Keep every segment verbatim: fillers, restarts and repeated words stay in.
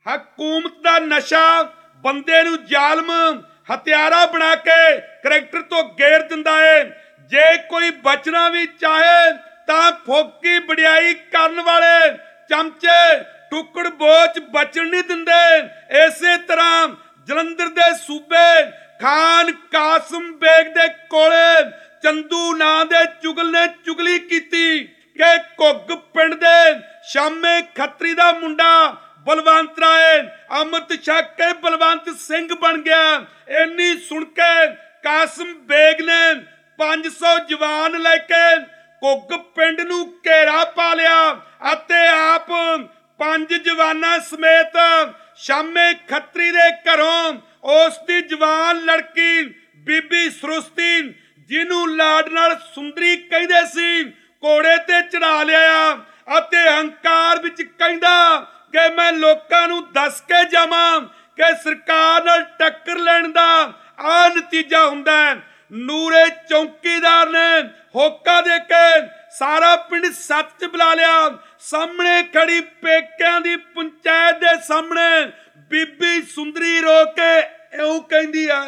ਹਕੂਮਤ ਦਾ ਨਸ਼ਾ ਬੰਦੇ ਨੂੰ ਜ਼ਾਲਮ ਹਥਿਆਰਾ ਬਣਾ ਕੇ ਕਰੈਕਟਰ ਤੋਂ ਗੇਰ ਦਿੰਦਾ ਹੈ। ਜੇ ਕੋਈ ਬਚਣਾ ਵੀ ਚਾਹੇ ਤਾਂ ਫੋਕੀ ਵਡਿਆਈ ਕਰਨ ਵਾਲੇ ਚਮਚੇ ਟੁਕੜ ਬੋਚ ਬਚਣ ਨਹੀਂ ਦਿੰਦੇ। ਇਸੇ ਤਰ੍ਹਾਂ ਜਲੰਧਰ ਦੇ ਸੂਬੇ ਖਾਨ ਕਾਸਮ ਬੇਗ ਦੇ ਕੋਲੇ ਚੰਦੂ ਨਾਂ ਦੇ ਚੁਗਲ ਨੇ ਚੁਗਲੀ ਕੀਤੀ ਕਿ ਘੁੱਗ ਪਿੰਡ ਦੇ ਸ਼ਾਮੇ ਖੱਤਰੀ ਦਾ ਮੁੰਡਾ ਬਲਵੰਤ ਰਾਏ ਅੰਮ੍ਰਿਤ ਛਕ ਕੇ ਬਲਵੰਤ ਸਿੰਘ ਬਣ ਗਿਆ। ਇੰਨੀ ਸੁਣ ਕੇ ਕਾਸਮ ਬੇਗ ਨੇ ਪੰਜ ਸੌ ਜਵਾਨ ਲੈ ਕੇ ਘੁੱਗ ਪਿੰਡ ਨੂੰ ਘੇਰਾ ਪਾ ਲਿਆ ਅਤੇ ਆਪ ਪੰਜ ਜਵਾਨਾਂ ਸਮੇਤ ਸ਼ਾਮੇ ਖੱਤਰੀ ਦੇ ਘਰੋਂ ਉਸ ਦੀ ਜਵਾਨ ਲੜਕੀ ਬੀਬੀ ਸਰੁਸਤੀ, ਜਿਹਨੂੰ ਲਾਡ ਨਾਲ ਸੁੰਦਰੀ ਕਹਿੰਦੇ ਸੀ, ਘੋੜੇ ਤੇ ਚੜਾ ਲਿਆ ਅਤੇ ਹੰਕਾਰ ਵਿੱਚ ਕਹਿੰਦਾ ਕਿ ਮੈਂ ਲੋਕਾਂ ਨੂੰ ਦੱਸ ਕੇ ਜਾਵਾਂ ਕਿ ਸਰਕਾਰ ਨਾਲ ਟੱਕਰ ਲੈਣ ਦਾ ਆ ਨਤੀਜਾ ਹੁੰਦਾ ਹੈ। ਨੂਰੇ ਚੌਕੀਦਾਰ ਨੇ ਹੋਕਾ ਦੇ ਕੇ ਸਾਰਾ ਪਿੰਡ ਸੱਤ ਚ ਬੁਲਾ ਲਿਆ। ਸਾਹਮਣੇ ਖੜੀ ਪੇਕਿਆਂ ਦੀ ਪੰਚਾਇਤ ਦੇ ਸਾਹਮਣੇ ਬੀਬੀ ਸੁੰਦਰੀ ਰੋ ਕੇ ਇਉਂ ਕਹਿੰਦੀ ਆ,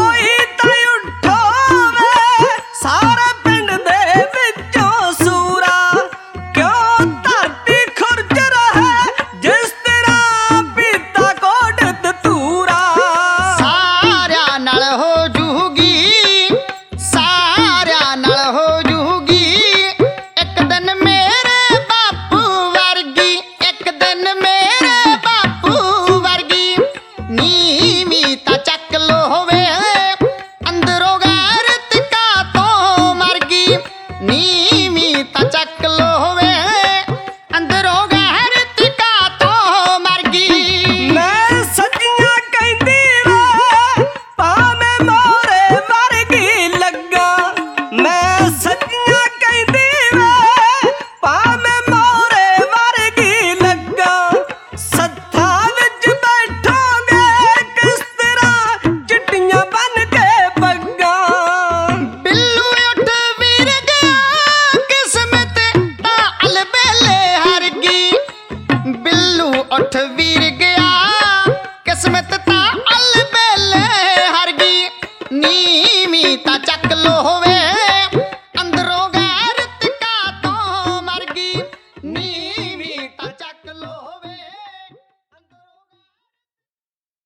ਕੋਈ ਤਾਂ ਉੱਠੋ ਵੇ ਸਾਰੇ ਪਿੰਡ ਦੇ ਵਿੱਚੋਂ ਸੂਰਾ, ਕਿਉਂ ਧਰਤੀ ਖੁਰਜ ਰਹੇ ਜਿਸ ਤਰ੍ਹਾਂ ਪੀਤਾ ਕੋਟ ਧਤੂਰਾ। ਸਾਰਿਆਂ ਨਾਲ ਹੋ ਜੂਗੀ, ਸਾਰਿਆਂ ਨਾਲ ਹੋ ਜੂਗੀ, ਇੱਕ ਦਿਨ ਮੇਰੇ ਬਾਪੂ ਵਰਗੀ, ਇੱਕ ਦਿਨ ਮੇਰੇ ਬਾਪੂ ਵਰਗੀ। ਨੀਵੀਂ ਤਾਂ ਚੱਕ ਲੋ ਵੇ ਅੰਦਰੋਂ ਗੈਰਤ ਕਾ ਤੋਂ ਮਰ ਗਈ, ਨੀਵੀਂ ਤਾਂ ਚੱਕ ਲੋ ਵੇ ਅੰਦਰੋਂ ਗੈਰਤ ਕਾ ਤੋਂ ਮਰ ਗਈ। ਮੈਂ ਸੱਜੀਆਂ ਕਹਿੰਦੀ ਵੇ ਭਾਵੇਂ ਮੋਰੇ ਵਰਗੀ ਲੱਗਾ, ਮੈਂ ਸੱਜੀਆਂ ਕਹਿੰਦੀ ਵੇ ਭਾਵੇਂ ਮੋਰੇ ਵਰਗੀ ਲੱਗਾ। ਸੱਥਾਂ ਵਿੱਚ ਬੈਠੋਗੇ ਕਿਸ ਤਰ੍ਹਾਂ ਚਿੱਟੀਆਂ ਬਨ ਕੇ ਪੱਗਾਂ। ਬਿੱਲੂ ਉੱਠ ਵੀਰ ਗਿਆ ਕਿਸਮਤ ਤਾਂ ਅਲਬੇਲੇ ਹਰ ਗਈ, ਬਿੱਲੂ ਉੱਠ ਵੀਰ ਗਿਆ ਕਿਸਮਤ ਤਾਂ ਅਲਬੇਲੇ ਹਰ ਗਈ। ਨੀਵੀਂ ਤਾਂ ਚੱਕ ਲੋ